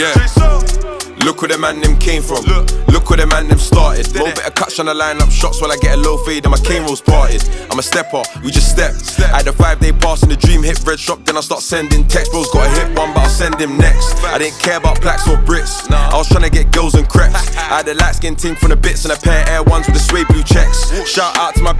Yeah. Look where the man them came from. Look where the man them started. Roll better catch on the line up shots while I get a low fade and my cane rolls parted. I'm a stepper, we just step. I had a 5-day pass in the dream, hit red shop, then I start sending texts. Bro's got a hit one, but I'll send him next. I didn't care about plaques or Brits. I was trying to get girls and crepes. I had a light skin ting from the bits and a pair of Air Ones with the suede blue checks. Shout out to my